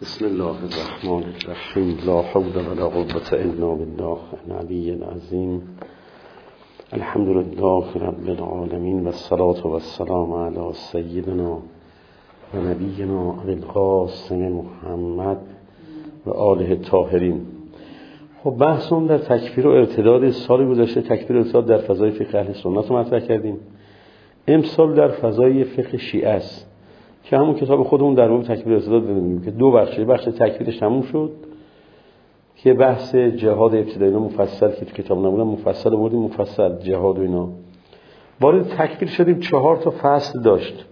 بسم الله الرحمن الرحیم. لا حول ولا قوة الا بالله العلی العظیم. الحمد لله رب العالمین و الصلاة و السلام علی سیدنا و نبینا القاسم محمد و آله الطاهرین. خب بحثمون در تکفیر و ارتداد سال گذشته تکفیر و ارتداد در فضای فقه اهل سنت رو مطرح کردیم. امسال در فضای فقه شیعه است که همون کتاب خودمون در مورد تکفیر و ارتداد داریم که دو بخشه. بخش تکفیرش تموم شد که بحث جهاد ابتدایی مفصل که تو کتاب نبودن مفصل آوردیم، مفصل جهاد و اینا. وارد تکفیر شدیم. 4 تا فصل داشت.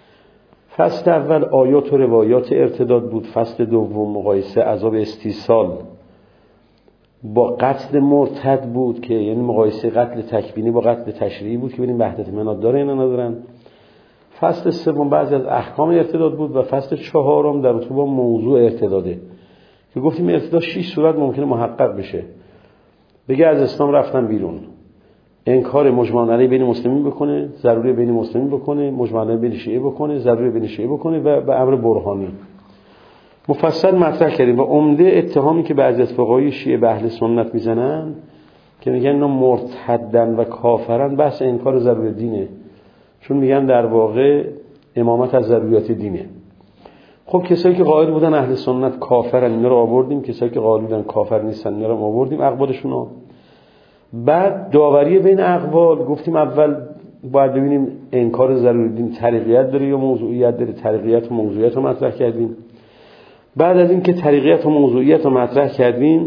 فصل اول آیات و روایات ارتداد بود. فصل دوم مقایسه عذاب استیصال با قتل مرتد بود که یعنی مقایسه قتل تکوینی با قتل تشریعی بود که ببینیم وحدت مناد داره اینا ندارن. فصل سوم بعضی از احکام ارتداد بود و فصل 4 در رابطه با موضوع ارتداده که گفتیم ارتداد 6 صورت ممکنه محقق بشه. بگه از اسلام رفتن بیرون، انکار مجمع علیه بین مسلمین بکنه، ضروری بین مسلمین بکنه، مجمع علیه بین شیعه بکنه، ضروری بین شیعه بکنه و به امر برهانی مفصل مطرح کردیم. و عمده اتهامی که بعضی از فقهای شیعه به اهل سنت میزنن که میگن اینا مرتدن و کافرن، بحث انکار ضروری دینه، چون میگن در واقع امامت از ضروریات دینه. خب کسایی که قائل بودن اهل سنت کافرن اینا رو آوردیم، کسایی که قائل بودن کافر نیستن اینا رو آوردیم اقوالشون رو. بعد داوری بین اقوال گفتیم اول باید ببینیم انکار ضروری دین طریقیت داره یا موضوعیت داره. طریقیت و موضوعیت رو مطرح کردیم. بعد از این که طریقیت و موضوعیت رو مطرح کردیم،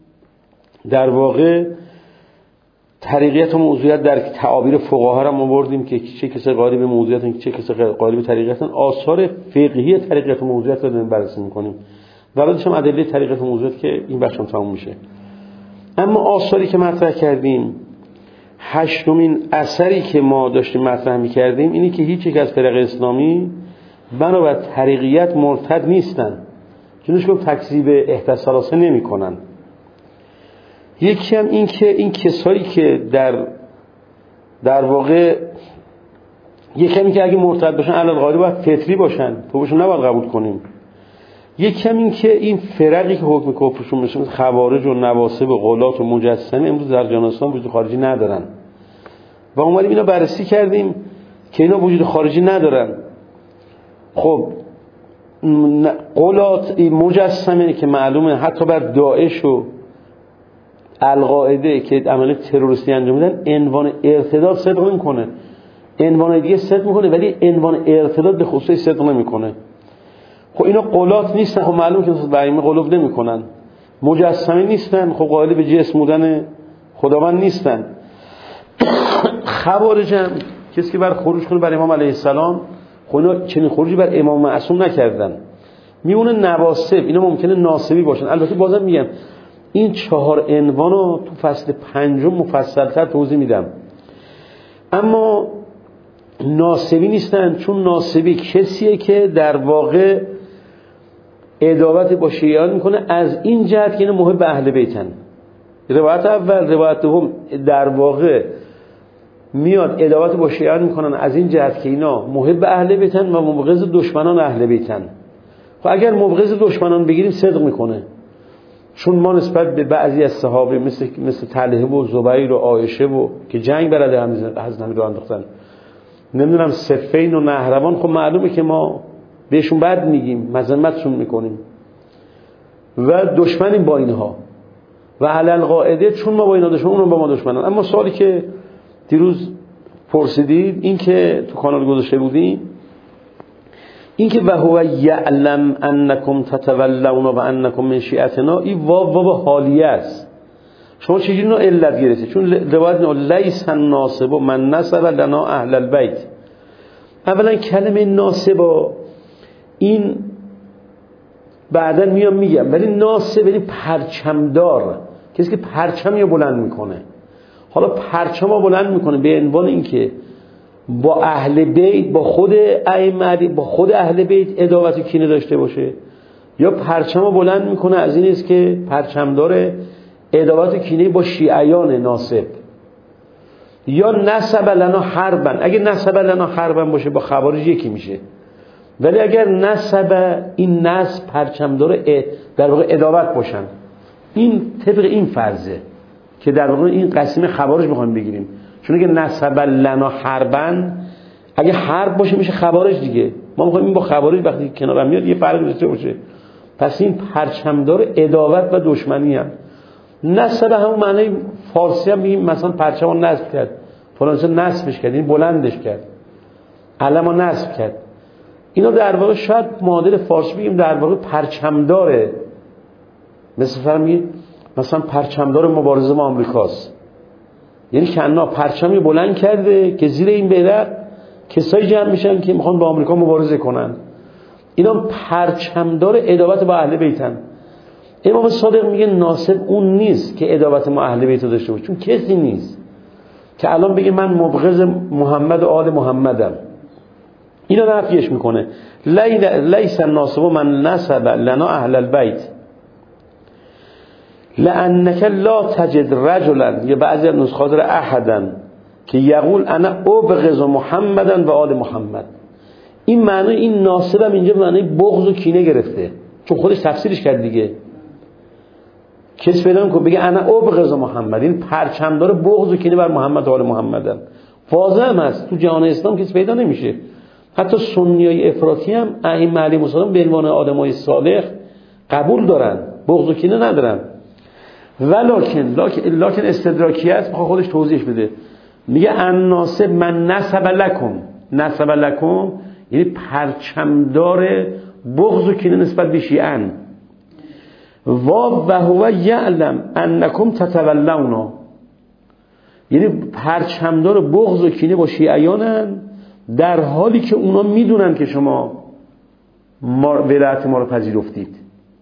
در واقع طریقیت و موضوعیت در تعابیر فقها هم آوردیم که چه کسی قائل به موضوعیت چه کسی قائل به طریقیت. آثار فقهی طریقیت و موضوعیت رو داریم بررسی می‌کنیم و بعدش هم ادله طریقیت و موضوعیت که این بخشم تموم میشه. اما آثاری که مطرح کردیم، 8مین اثری که ما داشتیم مطرح می‌کردیم اینی که هیچ یک از فرق اسلامی بنابر طریقیت مرتد نیستن، چونش که تکذیب احداث نمی‌کنن. یکی هم این که این کسایی که در واقع یکی هم این که اگه مرتد باشن علی الغالب باید فطری باشن، توبهشون نباید قبول کنیم. یکی هم این که این فرقی که حکم کفرشون میشه مثل خوارج و نواصب و غلات و مجسمه امروز در جهان اسلام وجود خارجی ندارن و اومدیم اینا بررسی کردیم که اینا وجود خارجی ندارن. خب غلات مجسمه که معلومه حتی بر داعش و القاعده که عمل تروریستی انجام میدن عنوان ارتداد صدق نمیکنه، عنوان دیگه صدق میکنه ولی عنوان ارتداد به خصوص صدق نمیکنه. خب اینا غلات نیستن، خب معلومه که برای قلوب نمیکنن. مجسمه نیستن، خب قائل به جسم بودن خداوند نیستن. خوارج هم کسی که بر خروج کنه بر امام علیه السلام، خب اینا چنین خروجی بر امام معصوم نکردن. میونه نواصب اینا ممکنه ناصبی باشن. البته بازم میگم این 4 عنوان رو تو فصل 5 مفصل‌تر توضیح میدم. اما ناصبی نیستن، چون ناصبی کسیه که در واقع عداوت با شیعیان میکنه از این جهت که اینا محب اهل بیتن. روایت اول، روایت دوم در واقع میاد عداوت با شیعیان میکنن از این جهت که اینا محب اهل بیتن و مبغض دشمنان اهل بیتن. خب اگر مبغض دشمنان بگیریم صدق میکنه، چون ما نسبت به بعضی از صحابه مثل طلحه و زبیر و عایشه و که جنگ برده حضرت نبی رو انداختن، نمیدونم صفین و نهروان، خب معلومه که ما بهشون بد میگیم، مذمتشون میکنیم و دشمنیم با اینها و علل قاعده چون ما با اینا دشمن اونم با ما دشمنن. اما سوالی که دیروز پرسیدید این که تو کانال گذاشته بودیم این که و هو یعلم انکم تتولون و انکم من شیعتنا، این واو حالیه است. شما چجوری اینو علت گرفتید؟ چون روایت لیس الناصب من نصب لنا اهل البیت. اولا کلمه ناصب این بعدن میگم ولی ناصب یعنی پرچمدار، کسی که پرچمی بلند میکنه. حالا پرچم بلند میکنه به عنوان اینکه با اهل بیت، با خود ائمه، با خود اهل بیت عداوت و کینه داشته باشه، یا پرچم بلند میکنه از این است که پرچمدار عداوت و کینه با شیعیان ناصب، یا نسب لنا حربن. اگه نسب لنا حربن باشه با خوارج یکی میشه، ولی اگر نسب این نسب پرچمدار در واقع ادابت باشن، این طبق این فرضه که در واقع این قسیم خوارج میخوایم بگیریم، چون اگه نسب لنا حربن، اگه حرب باشه میشه خوارج دیگه، ما میخوایم این با خوارج وقتی کنار هم میاد یه فرق داشته باشه. پس این پرچمدار عداوت و دشمنی هم. نسب همون معنی فارسی هم میگیم مثلا پرچمو نصب کرد، فلانچه نصبش کرد، این بلندش کرد، علمو نصب کرد. اینا در واقع شاید معادل فارسی بگیم در واقع پرچمداره. مثلا پرچمدار مبارزه با آمریکاست، یعنی کنا پرچمی بلند کرده که زیر این بیرق کسایی جمع میشن که میخوان با آمریکا مبارزه کنن. اینا پرچمدار عداوت با اهل بیتن. امام صادق میگه ناسب اون نیست که عداوت ما اهل بیت داشته باشه، چون کسی نیست که الان بگه من مبغض محمد و آل محمدم. اینا نفیش میکنه. لیس الناصب من نسب لنا اهل البیت لانک لا تجد رجلا، یا بعضی از نسخات احدا که یقول انا ابغض محمدا و آل محمد. این معنی این ناصبم اینجا معنی بغض و کینه گرفته، چون خودش تفسیرش کرد دیگه. کس پیدا میکنه بگه انا ابغض محمد، این پرچمدار بغض و کینه بر محمد و آل محمدن. واضح هم هست تو جهان اسلام کس پیدا نمیشه. حتی سنیای افراطی هم ائمه علیهم السلام به عنوان آدمای صالح قبول دارن، بغض و کینه ندارن. لکن استدراکی است، میخواد خودش توضیحش بده. میگه ان ناسب من نسب لکم یعنی پرچمدار بغض و کینه نسبت به شیعان. و هو یعلم انکم تتولون، یعنی پرچمدار بغض و کینه با شیعیانن، در حالی که اونا میدونن که شما ولایت ما رو پذیرفتید.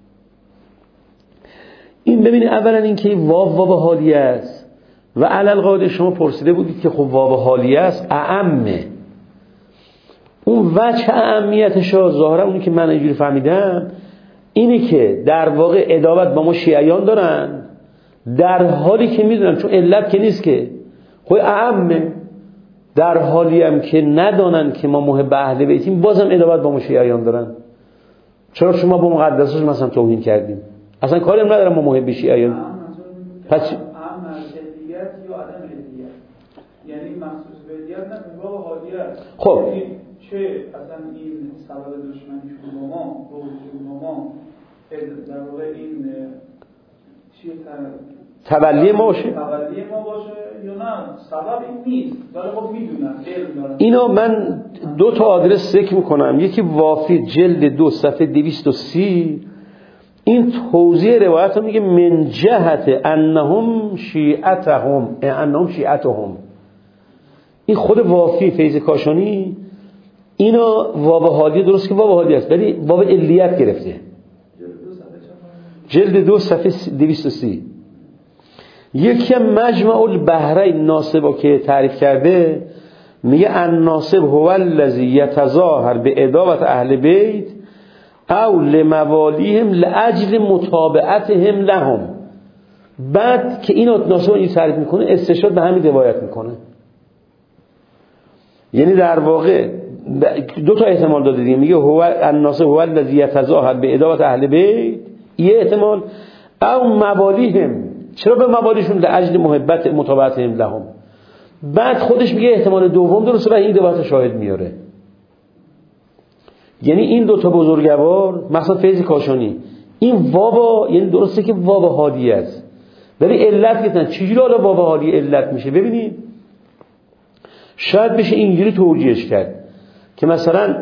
این ببینید اولا این که واو حالیه است و علل قاعده شما پرسیده بودید که خب واو حالیه است اعمه. اون وجه اهمیتش ظاهرا اونی که من اینجوری فهمیدم اینه که در واقع عداوت با ما شیعیان دارن، در حالی که میدونن، چون علت که نیست که خب اعمه، در حالی هم که ندانن که ما محب اهل بیتیم بازم عداوت با ما شیعیان دارن. چرا شما با مقدساش مثلا توهین کردیم؟ اصلا کاری هم ندارم ما محب شیعیان. پس علیت یا عدم علیت، یعنی مخصوص به علیت نه به باب حالیت. خب چه اصلا این سبب دشمنیشون با ما، بغضشون با ما در واقع این چیه تولی ما باشه یا نه سبب این نیست، ولی خب میدونن علم دارن. اینو من دو تا آدرس ذکر میکنم، یکی وافی جلد 2 صفحه 230. این توضیح روایت رو میگه من جهت انهم شیعتهم. این خود وافی فیض کاشانی اینو واو حالی درست که واو حالی است ولی واو علیت گرفته. جلد 2 صفحه 230. یکی مجمع البحرین ناصبو که تعریف کرده میگه ان ناصب هو الذی یتظاهر به عداوت اهل بیت او لموالیهم لاجل متابعتهم لهم. بعد که اینو ناصب این تعریف میکنه استشهاد به همین روایت میکنه. یعنی در واقع دو تا احتمال داده دیگه، میگه هو الناصب هو الذی یتظاهر به عداوت اهل بیت، یه احتمال، او موالیهم، چرا به موالیشون لاجل محبت متابعتهم لهم. بعد خودش میگه احتمال دوم درسته و این روایت شاهد میاره. یعنی این دو تا بزرگوار مثلا فیض کاشانی این واو یعنی درسته که واو حالی است ولی علت گفتن. چجوری حالا واو حالی علت میشه؟ ببینید شاید بشه اینجوری توجیهش کرد که مثلا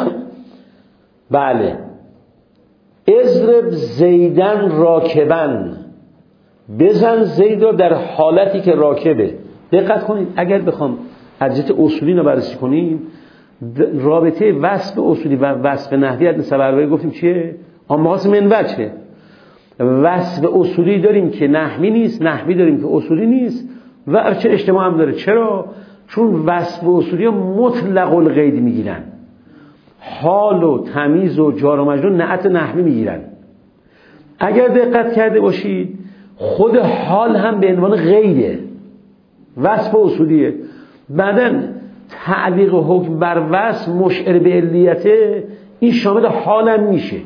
بله اضرب زیدن راکبن، بزن زید را در حالتی که راکبه. دقت کنید اگر بخوام از جهت اصولی رو بررسی کنیم، رابطه وصف اصولی و وصف نحوی از سبرایی گفتیم چیه؟ آماس من وجهه. وصف اصولی داریم که نحوی نیست، نحوی داریم که اصولی نیست و چه اجتماع هم داره. چرا؟ چون وصف اصولی مطلق القید میگیرن، حال و تمیز و جار و مجرور نعت نحوی میگیرن. اگر دقت کرده باشید خود حال هم به عنوان غیره، وصف اصولیه. بعدن تعلیق حکم بر وصف مشعر به علیته، این شامل حالم میشه.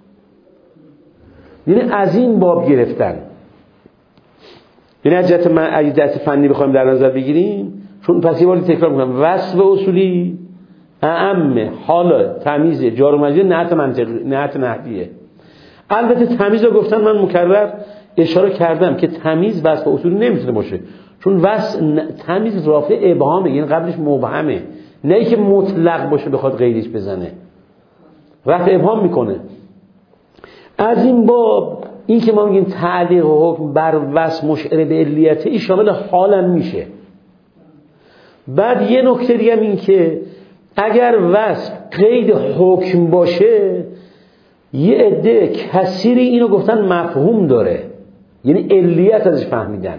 یعنی از این باب گرفتن، یعنی از جهت فنی بخوایم در نظر بگیریم، چون پس یه بار تکرار میکنم، وصف اصولی اعم حال تمیز جار و مجرور نعت منطقی نعت نحویه. البته تمیز رو گفتن، من مکرر اشاره کردم که تمیز وصف اصولی نمیتونه باشه، چون تمیز رافع ابهامه، یعنی قبلش مبهمه، نه اینکه مطلق باشه بخواد غیریش بزنه، رفع ابهام میکنه. از این باب این که ما میگیم تعلیق حکم بر وصف مشعر به علیته، این شامل حالم میشه. بعد یه نکته دیگه این که اگر وصف قید حکم باشه، یه عده کثیری اینو گفتن مفهوم داره، یعنی علیت ازش فهمیدن.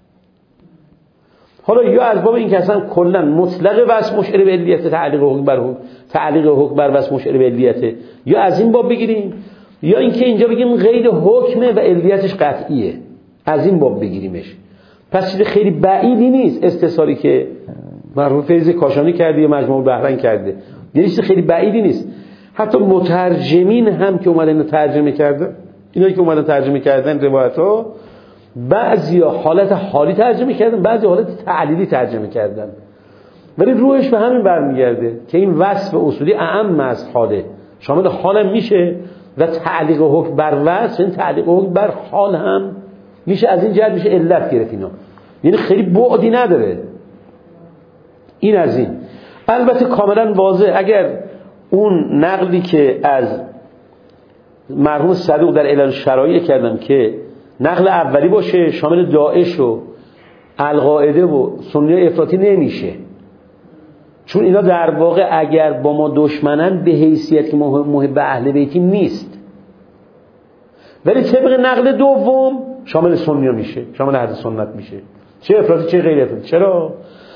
حالا یا از باب این که اصلا کلا مطلق وصف مشعر به علیته، تعلیق حکم بر وصف مشعر به علیته، یا از این باب بگیریم، یا اینکه اینجا بگیم قید حکمه و علیتش قطعیه، از این باب بگیریمش. پس چیز خیلی بعیدی نیست استثاری که مرحوم فیض کاشانی کرده یا مجموع البحرین کرده، یعنی چیز خیلی بعیدی نیست. حتی مترجمین هم که اومدن ترجمه کردن، اینایی که اومدن ترجمه کردن روایت‌ها، بعضیا حالت حالی ترجمه کردن، بعضی حالت تعلیلی ترجمه کردن، ولی روحش به همین برمیگرده که این وصف اصولی اعم از حاله، شامل حالم میشه و تعلیق حکم بر وصف، این تعلیق حکم بر حال هم میشه. از این جهت میشه علت گرفت اینا، یعنی خیلی بعدی نداره. این از این. البته کاملا واضح اگر اون نقلی که از مرحوم صدوق در علل شرایع کردم که نقل اولی باشه شامل داعش و القاعده و سنی افراطی نمیشه، چون اینا در واقع اگر با ما دشمنن به حیثیت که محب اهل بیتیم نیست، ولی طبق نقل دوم شامل سنی میشه، شامل اهل سنت میشه، چه افراطی چه غیر افراطی. چرا؟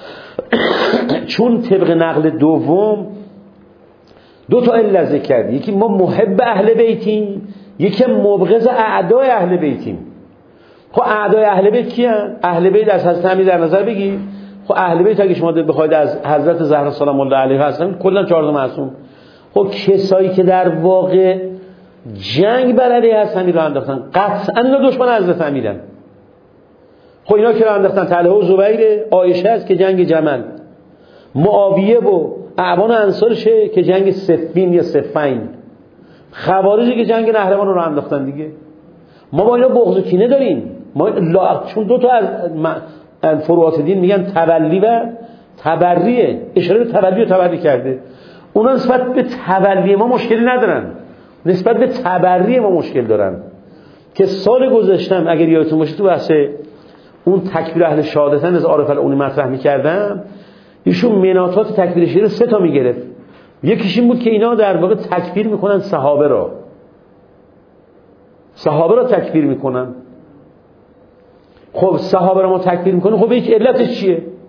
چون طبق نقل دوم دو تا علت ذکر کرد، یکی ما محب اهل بیتیم، یکی مبغض اعدای اهل بیتیم. خب اعدای اهل بیت کیان؟ اهل بیت از حضرت امیر در نظر بگیر. خب اهل بیت اگه شما بخواید از حضرت زهرا سلام الله علیها هستن، کلا 14 معصوم. خب کسایی که در واقع جنگ بر علیه حضرت امیر رو انداختن، قطعا اینا دشمن حضرت امیرن. خب اینا که رو انداختن طلحه و زبیر، عایشه است که جنگ جمل، معاویه و اعوان انصارشه که جنگ صفین یا صفین، خوارجی که جنگ نهروان رو انداختن دیگه. ما با اینا بغض و کینه داریم، ما چون دو تا از فروعات دین میگن تولی و تبریه، اشاره به تولی و تبری کرده. اونا نسبت به تولی ما مشکلی ندارن، نسبت به تبری ما مشکل دارن. که سال گذشتم اگر یادتون باشه تو بحث اون تکبیر اهل شهادتن از عارف العونی مطرح می‌کردم، ایشون مناطات تکبیر شیعه رو 3 تا میگرفت. یکیش این بود که اینا در واقع تکبیر میکنن صحابه را تکبیر میکنن. خب صحابه را ما تکبیر میکنیم، خب یک علتش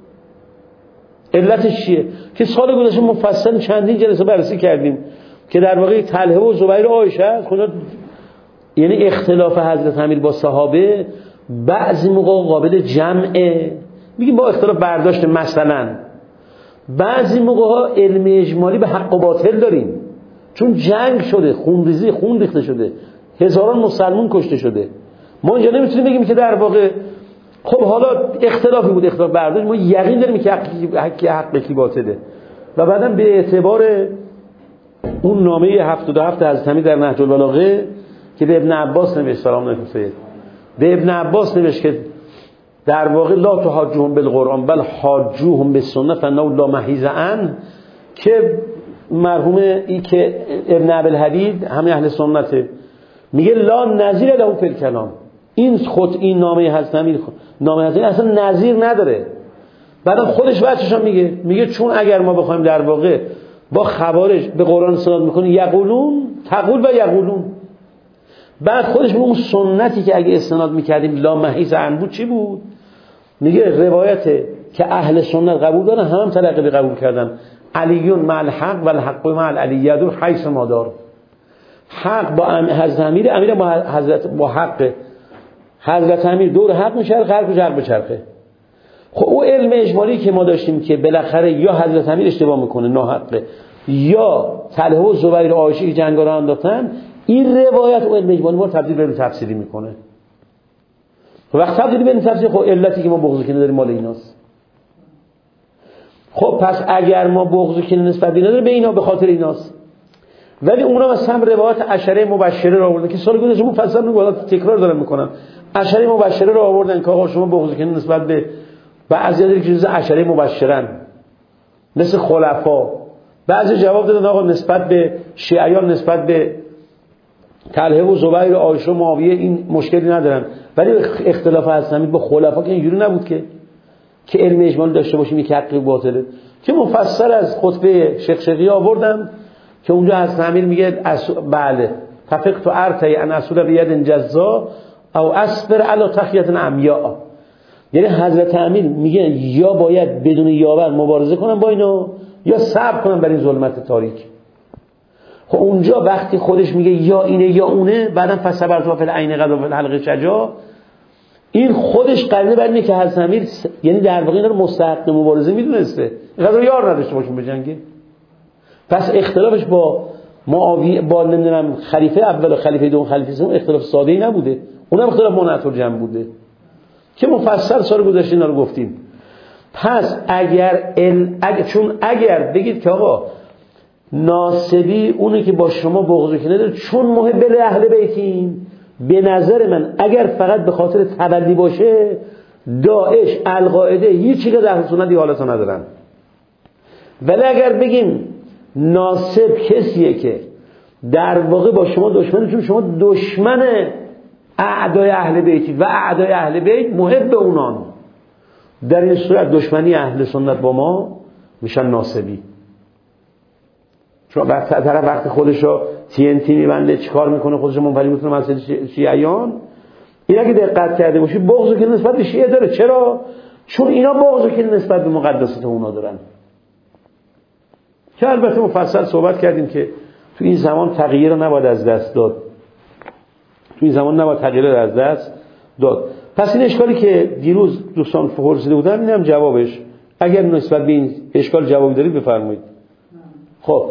چیه؟ که سال گذشته مفصل چندین جلسه بررسی کردیم که در واقع طلحه و زبیر و عایشه است. یعنی اختلاف حضرت امیر با صحابه بعضی موقع قابل جمعه، میگیم با اختلاف برداشت، مثلا بعضی موقع ها علم اجمالی به حق و باطل داریم، چون جنگ شده، خون ریخته شده، هزاران مسلمان کشته شده. ما اینجا نمیتونیم بگیم که در واقع خب حالا اختلافی بود، اختلاف برداشت، ما یقین داریم که حق یکی باطله. و بعداً به اعتبار اون نامه 77 حضرت امیر در نهج البلاغه که به ابن عباس نوشت، سلام علیکم سید، به ابن عباس نوشت که در واقع لا تحاجوهم بالقرآن بل حاجوهم بالسنه فانه لا محیز عنه، که مرحوم ای که ابن ابوالحدید همین اهل سنته میگه لا نظیر له فی الکلام، این نامه حضرت امیر اصلا نظیر نداره. بعدم خودش بچه‌شون میگه چون اگر ما بخوایم در واقع با خوارج به قرآن استناد میکنیم یقولون تقول و یقولون، بعد خودش میگه اون سنتی که اگه استناد میکردیم لا محیز عنه بود چی بود؟ میگه روایت که اهل سنت قبول دارن هم تلقی قبول کردن، علیون مع الحق و الحق مع العلی یدور حیث ما دار. حق با حضرت امیر با حق حضرت امیر دور حق میچرخه، حق بچرخه. خب او علم اجمالی که ما داشتیم که بالاخره یا حضرت امیر اشتباه میکنه ناحقه، یا طلحه و زبیر و عایشه که جنگ را انداختن، این روایت و علم اجمالی ما تبدیل به تفسیری میکنه. وقت تبدیل به تفسیری، خب علتی که ما بغض و کینه داریم مال ایناست. خب پس اگر ما بغض و کینه نسبت به اینا داریم، به اینا به خاطر ایناست. ولی اونا مثلا هم روایت عشره مبشره را آوردن که سال گذشته مفصل رو تکرار دارم میکنم. عشره مبشره را آوردن که آقا شما بغض و کینه نسبت به بعضی دیگه که جزء عشره مبشرن مثل خلفا. بعضی جواب دادن آقا نسبت به شیعیان، نسبت به طلحه و زبیر و عایشه و معاویه این مشکلی ندارن، ولی اختلاف هستن با خلفا که اینجوری نبود که علم اجمالی داشته باشیم یک حقی باطله. که مفسر از خطبه شیخ شقی آوردم که اونجا حضرت امیر میگه بله تفقت ارتی ان اصول بیاد جزا او اصبر علی تخیه عمیاء. یعنی حضرت امیر میگه یا باید بدون یاور مبارزه کنم با اینا یا صبر کنم بر این ظلمت تاریک. خب اونجا وقتی خودش میگه یا اینه یا اونه، بعدم فصبرت فی العین قد و فی الحلق شجاع، این خودش قرینه بر اینه که حضرت امیر یعنی در واقع اینا رو مستحق مبارزه میدونسته، اینقدر یار نداشته باشون به جنگ. پس اختلافش با معاویه، با نمیدونم خلیفه اول و خلیفه دوم خلیفه سوم اختلاف ساده‌ای نبوده، اونم اختلاف منعطف الجمع بوده که مفصل سال گذشته اینا رو گفتیم. پس چون اگر بگید که آقا ناصبی اونه که با شما بغض و کینه داره چون محب اهل بیتیم، به نظر من اگر فقط به خاطر تبلی باشه، داعش، القاعده هیچی که در سنت حالتا ندارن. ولی اگر بگیم ناصب کسیه که در واقع با شما دشمنه، چون شما دشمن اعدای اهل بیتی و اعدای اهل بیت محب اونان، در این صورت دشمنی اهل سنت با ما میشن ناصبی. چون طرف وقت خودش رو TNT میبنده چیکار میکنه، خودش رو منفعل میکنه مسئله شیعیان. اینا که دقت کرده باشید بغض که نسبت به شیعه داره. چرا؟ چون اینا بغض که نسبت به مقدسات اونا دارن. که البته مفصل صحبت کردیم که تو این زمان تغییر رو نباید از دست داد. تو این زمان نباید تغییر رو از دست داد. پس این اشکالی که دیروز دوستان پرسیده بودن اینم جوابش. اگر نسبت به این اشکال جوابی دارید بفرمایید. خب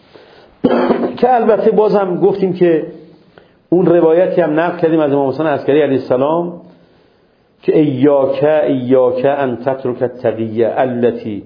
که البته باز هم گفتیم که اون روایتی هم نقل کردیم از امام حسین عسکری علیه السلام که ایاک ان تترک التقیه التي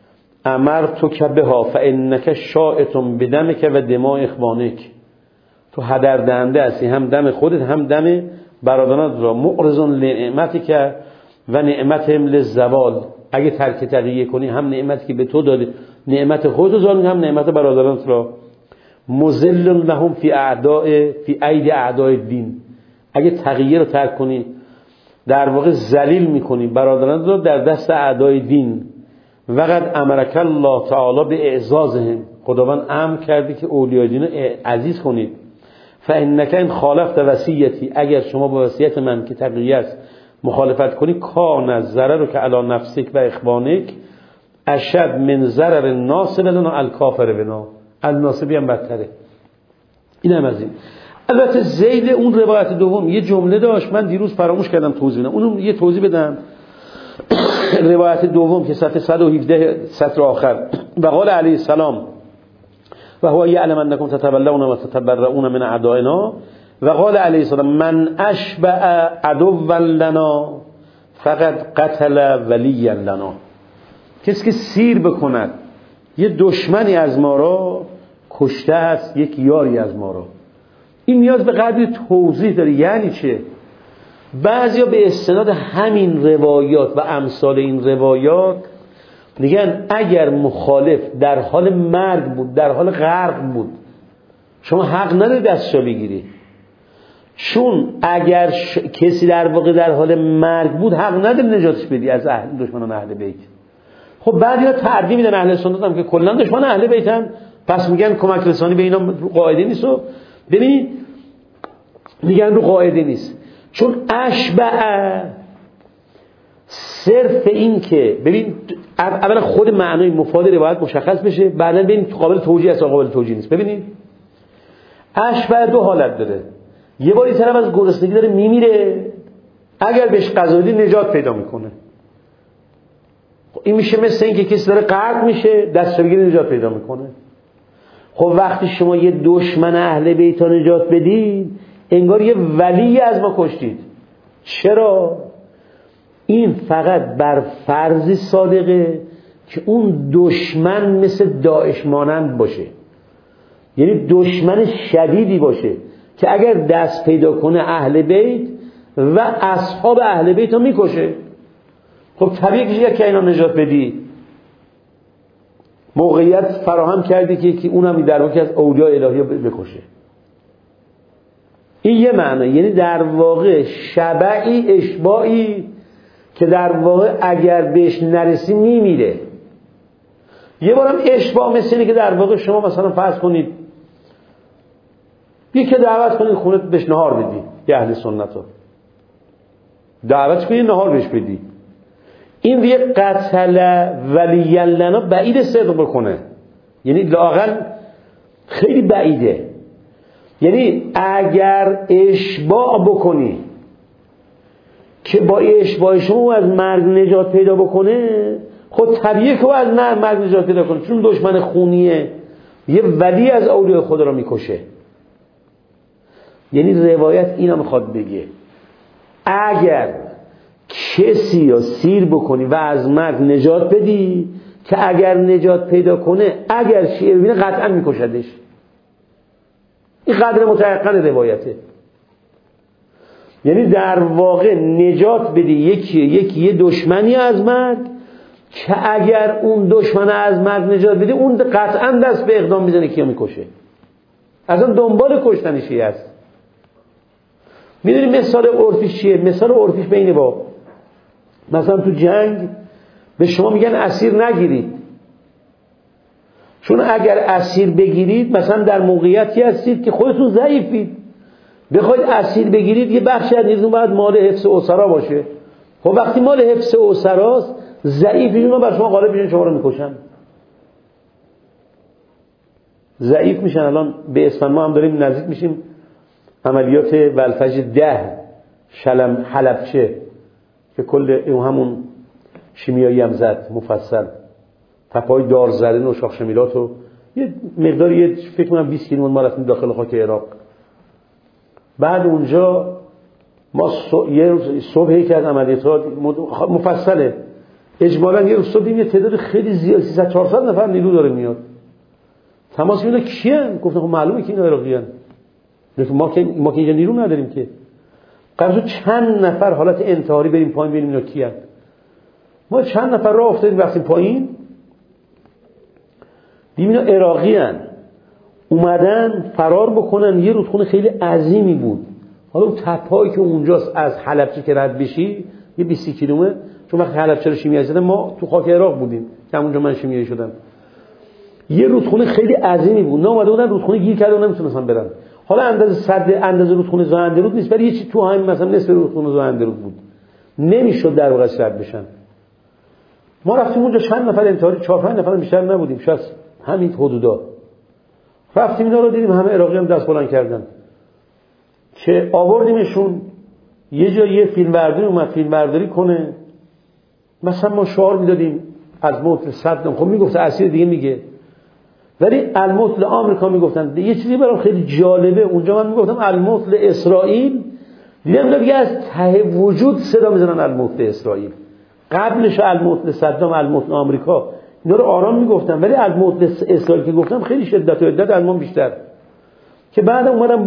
امرتک بها فانک شائط بدمک و دماء اخوانک. تو هدر دهنده هستی، هم دم خودت هم دم برادرانت را. معرض لنعمتک و نعمتهم للزوال. اگه ترک تقیه کنی هم نعمتی که به تو داده، نعمت خودت رو زال، هم نعمت برادرانت را. مذل لهم فی اید اعداء الدین. اگه تقیه رو ترک کنی در واقع ذلیل میکنی برادرانت رو در دست اعدای دین. وقد امرک الله تعالی به اعزازهم. خداوند امر کرده که اولیای دین رو عزیز کنید. فانک ان خالفت وصیتی. اگر شما با وصیت من که تقیه است مخالفت کنی، کان از ضرر که علی نفسک و اخوانک اشد من ضرر الناصب لنا الکافر بنا. الناصبی هم بدتره. این هم از این. البته زید اون روایت دوم یه جمله داشت، من دیروز فراموش کردم توضیح بدم، اونم یه توضیح بدم. روایت دوم که صفحه 117 سطر آخر، و قال علیه السلام و هو یعلم انکم تتولون و تتبرؤون من اعدائنا. و قال علیه السلام من اشبع عدوا لنا فقد قتل ولیا لنا. کسی که سیر بکند یه دشمنی از ما را کشته است، یک یاری از ما را. این نیاز به قدری توضیح داره. یعنی چه؟ بعضیا به استناد همین روایات و امثال این روایات میگن اگر مخالف در حال مرگ بود، در حال غرق بود، شما حق نداری دستشو بگیری. چون اگر کسی در واقع در حال مرگ بود، حق نداری نجاتش بدی از دشمنان اهل بیت. خب بعضیا تعدی میدن اهل سنت هم که کلا دشمن اهل بیتن، پس میگن کمک رسانی به اینا رو قاعده نیست. و ببینید میگن رو قاعده نیست، چون اشبع صرف این که ببین اولا خود معنای مفاد روایت مشخص بشه، بعدا ببین قابل توجیه است یا قابل توجیه نیست. ببینید اشبع دو حالت داره. یه بار این طرف از گرسنگی داره میمیره، اگر بهش غذا بدی نجات پیدا میکنه. این میشه مثل این که کسی داره غرق میشه، دستش بگیره نجات پیدا میکنه. خب وقتی شما یه دشمن اهل بیت نجات بدید انگار یه ولی از ما کشتید. چرا؟ این فقط بر فرض صادقه که اون دشمن مثل داعش مانند باشه، یعنی دشمن شدیدی باشه که اگر دست پیدا کنه اهل بیت و اصحاب اهل بیت رو میکشه. خب طبیعیه که اینا نجات بدی، موقعیت فراهم کردی که اونم در واقع از اولیاء الهی بکشه. این یه معنی، یعنی در واقع شبعی اشباعی که در واقع اگر بهش نرسی میمیره. یه بارم اشباع مثل اینه که در واقع شما مثلا فرض کنید یکی دعوت کنید خونه بهش نهار بدی، یه اهل سنت رو دعوت کنید نهار بهش بدی، این دیگه قتل ولی لنا بعید صدق بکنه، یعنی لااقل خیلی بعیده. یعنی اگر اشباع بکنی که با اشباع شما از مرگ نجات پیدا بکنه، خود طبیعیه که از مرگ نجات پیدا کنه، چون دشمن خونیه، یه ولی از اولیاء خدا رو میکشه. یعنی روایت اینا میخواد بگه اگر کسی رو سیر بکنی و از مرگ نجات بدی که اگر نجات پیدا کنه، اگر شیعه ببینه قطعا میکشدش. این قدر متيقن روایته. یعنی در واقع نجات بدی یکی دشمنی از مرگ که اگر اون دشمن از مرگ نجات بدی اون قطعا دست به اقدام میزنه کیو میکشه، اصلا دنبال کشتنشی هست. میدونی مثال عرفیش چیه؟ مثال عرفیش بینه با مثلا تو جنگ به شما میگن اسیر نگیرید، چون اگر اسیر بگیرید مثلا در موقعیتی هستید که خودتون ضعیفید، بخواید اسیر بگیرید یه بخشی از نیروتون باید مال حفظ اسرا باشه. خب وقتی مال حفظ اسراست ضعیفیشون بر شما غالب میشن، شما رو میکشن، ضعیف میشن. الان به اسفند ما هم داریم نزدیک میشیم عملیات ولفجر 10 حلبچه که کل همون شیمیایی هم زد مفصل، تپای دارزرین و شاخ شمیلات و یه مقداری فکر کنم 20 کیلومتر ما رفتیم داخل خاک عراق. بعد اونجا ما یه روز صبح که از عملیات مفصله اجمالاً یه روز صبح یه تعداد خیلی زیاد 300 400 نفر نیرو داره میاد. تماس میگیره کیان؟ گفتم خب معلومه که اینا عراقیان، ما که اینجا نیرو نداریم که. قبل چند نفر حالت انتحاری بریم پایین ببینیم اینا کیان. ما چند نفر راه افتادیم رفتیم پایین دیدیم اینا عراقیان، اومدن فرار بکنن. یه رودخونه خیلی عظیمی بود، حالا اون تپایی که اونجاست از حلبچه که رد بشی یه 20 کیلومتر، چون وقتی حلبچه رو شیمیایی زدن ما تو خاک عراق بودیم که اونجا من شیمیایی شدم. یه رودخونه خیلی عظیمی بود، نه اومده بودن رودخونه گیر کرده و نمیتونستن برن. حالا اندازه رودخونه زاهندرود نیست، ولی یه چیز تو همین مثلا نصف رودخونه زاهندرود بود، نمیشد در واقع رد بشن. ما رفتیم اونجا چند نفر انتحاری، 4-5 نفر بیشتر نبودیم، شاید همین حدودا. رفتیم اینا رو دیدیم همه عراقی هم دست بلند کردن که آوردیمشون یه جا یه فیلمبرداری اومد فیلمبرداری کنه. مثلا ما شعار میدادیم از موت صدام، خب میگفت اسیر دیگه میگه، ولی الموت لآمریکا میگفتن. یه چیزی برام خیلی جالبه، اونجا من میگفتم الموت لاسرائیل، دیدم دیگه از ته وجود صدا میزنن الموت لاسرائیل. قبلش الموت لصدام، الموت لآمریکا، اینا رو آرام میگفتم، ولی الموت لاسرائیل که گفتم خیلی شدت و عدت المان بیشتر. که بعد اومدن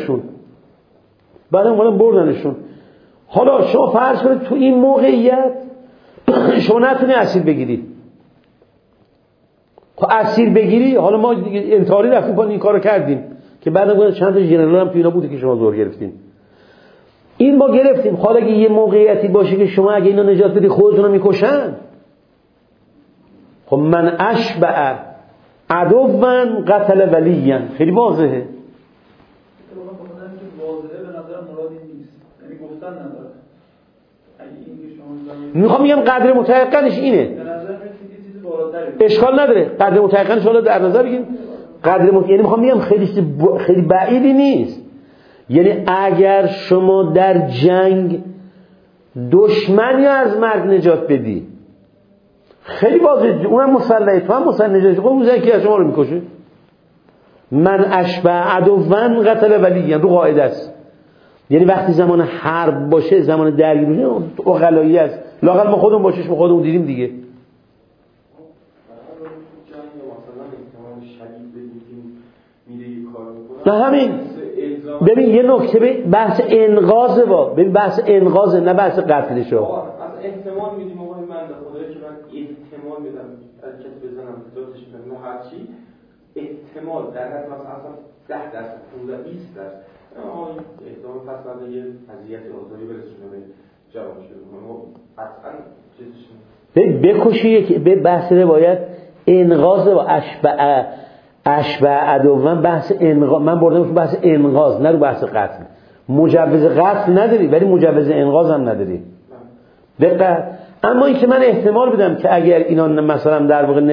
بردنشون. حالا شما فرض کنید تو این موقعیت شما نتونی اسیر بگیری. خب اسیر بگیری، حالا ما انتحاری رفتیم این کارو کردیم که بعد چند تا ژنرال هم تو اینا بوده که شما زور گرفتین. این ما گرفتیم. حالا اگه یه موقعیتی باشه که شما اگه اینا نجات بدی خودتون رو میکشن، خب من اشبع عدوا قتل ولیا، خیلی واضحه. میخوام میگم قدر متيقنش اینه، اشکال نداره قدر متيقنش حالا در نظر بگیم. یعنی میخوام میگم خیلی بعیدی نیست. یعنی اگر شما در جنگ دشمنی از مرگ نجات بدی، خیلی واضحه، اونم مسلحه، تو هم مسلح نجات، خب اون که شما رو میکشه. من اشبه عدوان قتل ولی، یعنی رو قاعده است. یعنی وقتی زمان حرب باشه، زمان درگیری باشه، عقلایی است. لااقل ما خودمون باشش ما خودمون دیدیم دیگه. نه همین. ببین یه نکته بحث انقاذ ببین بحث انقاذ نه بحث قتلشو. احتمال میدیم آقای من خدایی که من احتمال میدم از کسی بزنم دادش میدم نه هرچی احتمال در حد مثلا 10% 15 20% آقای احتمال پس بعد یه اذیت آزاری برسونه به جواب شده ما قطعا چیزش بکشی به بحث روایت انقاذ با اشبه عدوان بحث انقاذ. من بردم رو بحث انقاذ نه رو بحث قتل. مجوز قتل نداری ولی مجوز انقاذ هم نداری. دقیقاً. اما این که من احتمال بدم که اگر اینا مثلا در واقع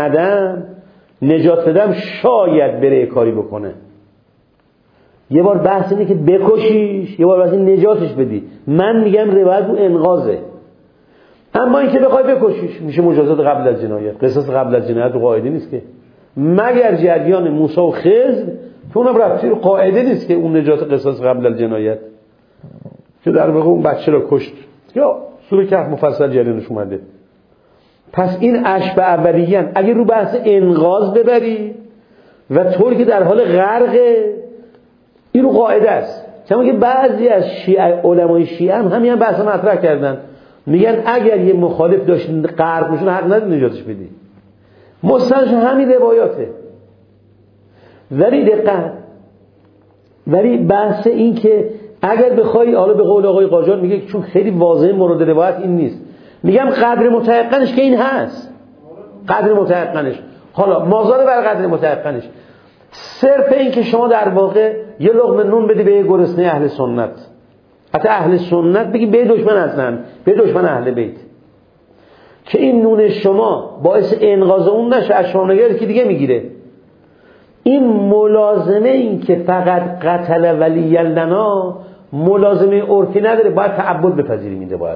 نجات بدم شاید بره کاری بکنه. یه بار بحث اینه که بکشیش، یه بار بحث نجاتش بدی. من میگم روایت رو انقاذه. اما این که بخوای بکشیش میشه مجازات قبل از جنایت. قصاص قبل از جنایت رو قاعده نیست که، مگر جریان موسی و خضر که اونم ربطی رو قاعده نیست که اون نجات قصاص قبل از جنایت که در واقع اون بچه رو کشت یا سوره کهف مفصل جریانش اومده. پس این اشبه اولیین اگه رو بحث انقاذ ببری و طوری که در حال غرقه این رو قاعده است. چون که بعضی از علمای شیعه هم همین بحث مطرح کردن، میگن اگر یه مخالف داشت غرق میشون حق نداری نجاتش بدی. مستندش همین روایاته. ولی دقت، ولی بحث این که اگر بخوای، حالا به قول آقای قاجار میگه چون خیلی واضحه مورد روایت این نیست، میگم قدر متيقنش که این هست، قدر متيقنش. حالا مازاد بر قدر متيقنش صرف این که شما در واقع یه لقمه نون بدی به گرسنه اهل سنت، حتی اهل سنت بگی به دشمن هستن، به دشمن اهل بیت، که این نون شما باعث انقاذ اون نشه، از شما نگرد که دیگه میگیره. این ملازمه این که فقط قتل ولی لنا ملازمه عرفی نداره، باید تعبد بپذیریم. میده باید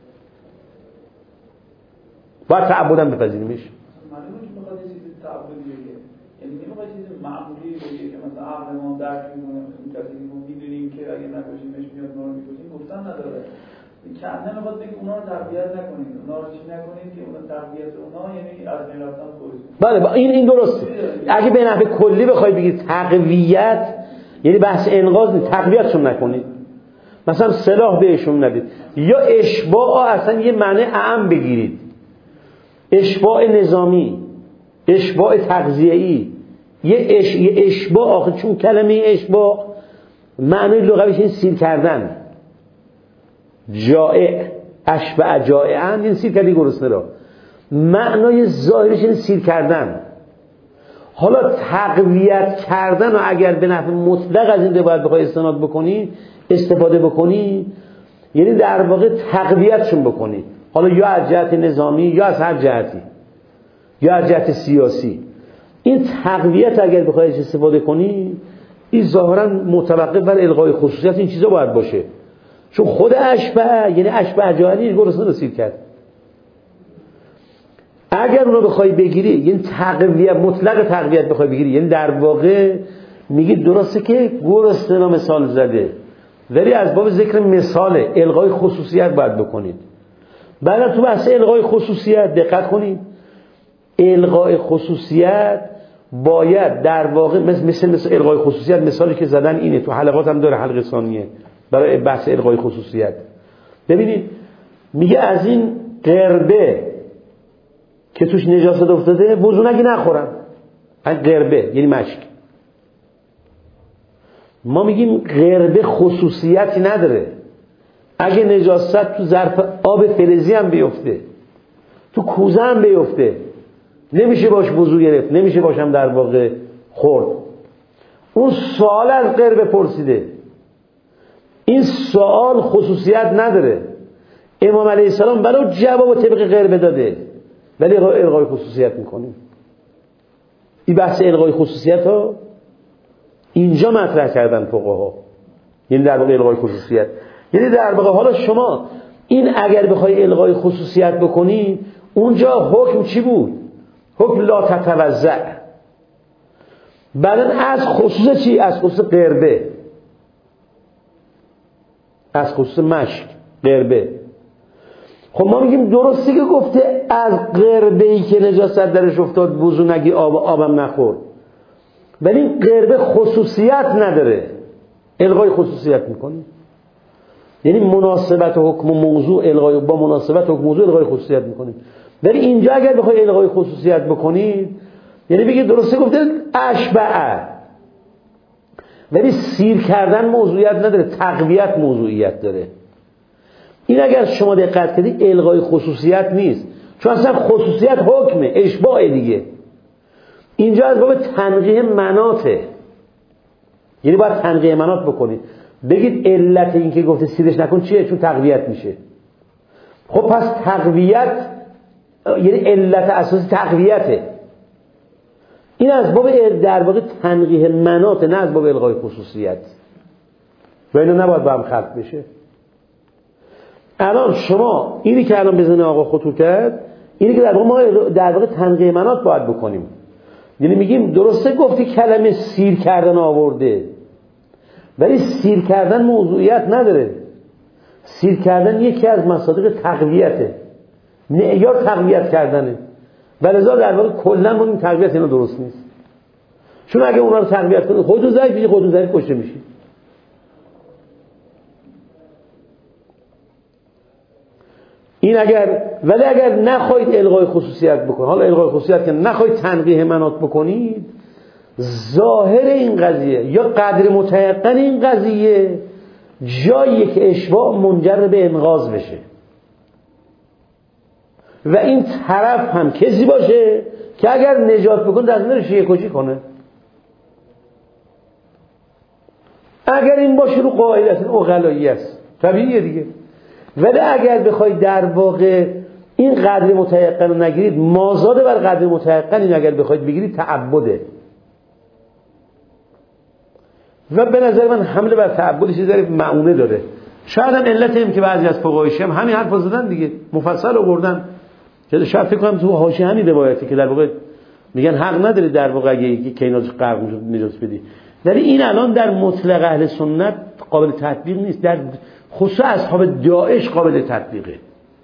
تعبدم بپذیریمش. معلومه که میخواد یه چیزی تعبدی بگه، یعنی نمیخواد چیزی معمولی بگه که مثلا عقل ما درک میکنه، این کسی که ما میدونیم که اگه نکشیمش میاد ما رو میکشیم، گفتن نداره. کنه میخواد بگه اونا رو تربیت نکنید، اونا رو چی نکنید که اونا تربیت اونا یعنی از بین رفتن خودتون. بله این درسته. اگه به نحو کلی بخوای بگید تقویت یعنی بحث انقاذ نیست، تقویتشون نکنید، مثلا سلاح بهشون ندید، یا اشباع اصلا یه معنی اعم بگیرید، اشباع نظامی، اشباع تغذیه‌ای، یه اشباع. آخه چون کلمه اشباع معنی لغویش این سیر کردن، جائع، اشبع جائعا این سیر کردی گرسنه را، معنای ظاهرش این سیر کردن. حالا تقویت کردن و اگر به نحو مطلق از این روایت بخوای استناد بکنی، استفاده بکنی، یعنی در واقع تقویتشون بکنی، حالا یا از جهت نظامی یا از هر جهتی یا از جهت سیاسی. این تقویت اگر بخوای استفاده کنی این ظاهرا متوقف بر الغای خصوصیت این چیزا باید باشه، چون خود اشبه یعنی اشبه جاهلی گرسنه رو سیر کرد. اگر اونو بخوای بگیری یعنی تقویت، مطلق تقویت بخوای بگیری، یعنی در واقع میگی درسته که گرسنه رو مثال زده ولی از باب ذکر مثال الغای خصوصیت باید بکنید. بعد تو بحث الغای خصوصیت دقت کنید، الغای خصوصیت باید در واقع مثل الغای خصوصیت مثالی که زدن اینه، تو حلقات هم داره، حلقه ثانیه برای بحث الغای خصوصیت. ببینید میگه از این قربه که توش نجاست افتاده وضو نگی نخورن، این قربه یعنی مشک. ما میگیم قربه خصوصیتی نداره، اگه نجاست تو ظرف آب فلزی هم بیفته، تو کوزه هم بیفته، نمیشه باش وضو گرفت، نمیشه باشم در واقع خورد. اون سوال از قربه پرسیده، این سوال خصوصیت نداره. امام علیه السلام برای جواب طبق قربه داده ولی الغای خصوصیت میکنیم. این بحث الغای خصوصیت ها اینجا مطرح کردن فقها، یعنی در واقع الغای خصوصیت یعنی در واقع حالا شما این اگر بخوای الغای خصوصیت بکنی اونجا حکم چی بود؟ حکم لا تتوزع. بعدن از خصوص چی؟ از خصوص قربه، از خصوص مشک قربه. خب ما میگیم درستی که گفته از قربه‌ای که نجاست درش افتاد وضو نگی، آبم نخور، ولی این قربه خصوصیت نداره، الغای خصوصیت میکنی. یعنی مناسبت حکم و موضوع الغای، با مناسبت حکم موضوع الغای خصوصیت میکنید. ولی اینجا اگر بخوای الغای خصوصیت بکنید، یعنی بگید درسته گفته اشبع، ولی سیر کردن موضوعیت نداره، تقویت موضوعیت داره. این اگر شما دقت کنید الغای خصوصیت نیست، چون اصلا خصوصیت حکمه، اشباع دیگه. اینجا از باب تنقیح مناطه، یعنی باید تنقیح مناط بکنید، بگید علت این که گفته سیرش نکن چیه؟ چون تقویت میشه. خب پس تقویت یعنی علت اساسی تقویته. این از باب در واقع تنقیح مناط، نه از باب الغای خصوصیت، و اینو نباید با هم خلط بشه. الان شما اینی که الان بزنه آقا خطور کرد، اینی که در واقع ما در واقع تنقیح مناط باید بکنیم. یعنی میگیم درسته گفتی کلمه سیر کردن آورده، ولی سیر کردن موضوعیت نداره. سیر کردن یکی از مصادیق تقویته، معیار تقویت کردنه، ولذا در واقع کلا ما این تقویت اینا درست نیست. چون اگه اونا رو تقویت کنید خودتون ضعیف میشید، خودتون ضعیف کشته میشید. این ولی اگر نخواهید الغای خصوصیت بکنید، حالا الغای خصوصیت که نخواهید تنقیح مناط بکنید، ظاهر این قضیه یا قدر متيقن این قضیه جاییه که اشباع منجر به انقاذ بشه و این طرف هم کسی باشه که اگر نجات بکنه دست نره شیعه کشی کنه. اگر این باشه رو قاعدت عقلایی است، طبیعیه دیگه. ولی اگر بخواید در واقع این قدر متيقن رو نگیرید، مازاد بر قدر متيقن این اگر بخواید بگیرید تعبده. و به نظر من حمله بر تعبدش یه ذره معونه داره. شاید هم علت این که بعضی از فقهای هم همین حرفو زدن دیگه، مفصل آوردن. شاید فکر کنم تو حاشیه همین روایتی که در واقع میگن حق نداره در واقع اگه یکی کیناش غرق میشد نجات بدی. ولی این الان در مطلق اهل سنت قابل تطبیق نیست، در خصوص اصحاب داعش قابل تطبیقه.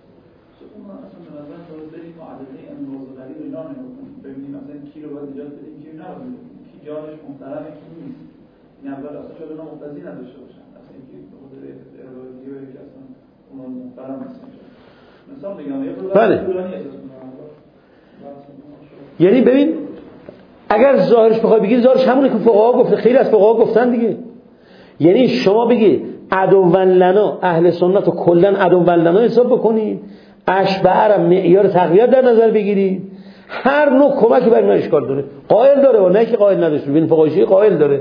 این اول اصلا شده اونا مقتضی نداشته باشن، اصلا اینکه خود ارادی و که اصلا اونا محترم هستن. مثلا بگم یه طولانی احساس می‌کنم. یعنی ببین اگر ظاهرش بخوای بگی ظاهرش همونه که فقها گفته، خیلی از فقها گفتن دیگه. یعنی شما بگی عدو لنا اهل سنت رو کلا عدو لنا حساب بکنید، اشبع را معیار تقویت در نظر بگیرید، هر نوع کمکی بر اینا اشکال داره. قائل داره و نه که قائل نداشته، ببین فقهایی قائل داره.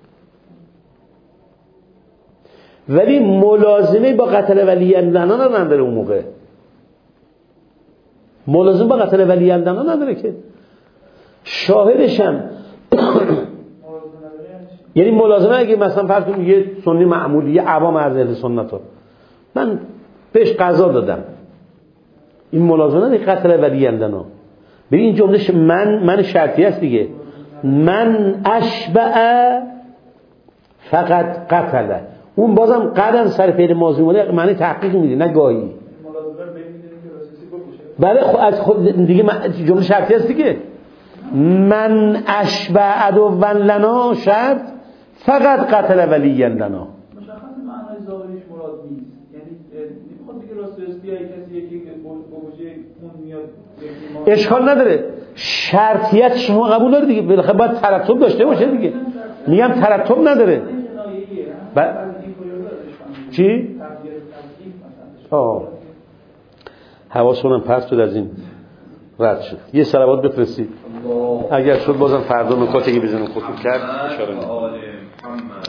ولی ملازمه با قتل ولی امدنان نداره. اون موقع ملازمه با قتل ولی امدنان نداره که شاهدشم یعنی ملازمه اگه مثلا فرض کنیم یه سنی معمولی، یه عوام از اهل سنت ها من بهش قضا دادم، این ملازمه نه قتل ولی امدنان. ببین این جملهش من شرطی است دیگه، من اشبع فقط قتله، اون بازم قدم سر فعل ماضی مونه معنی تحقیق میده، نه گاهی. بله از خود دیگه جمله شرطی است دیگه، من اشبع عدو لنا شرط فقط قتل ولی لنا. مشخص معنای ظاهریش مراد نیست، یعنی میخواد دیگه راستی کسی یکی بوجه اون میاد اشکال نداره، شرطیت شما قبول داره دیگه، بالاخره باید ترتب داشته باشه دیگه. میگم ترتب نداره. چی؟ حواس کنم پس شد از این رد شد. یه صلوات بفرستید اگر شد، بازم فردا نکاتی که بزنم خطور کرد اشاره می‌کنم.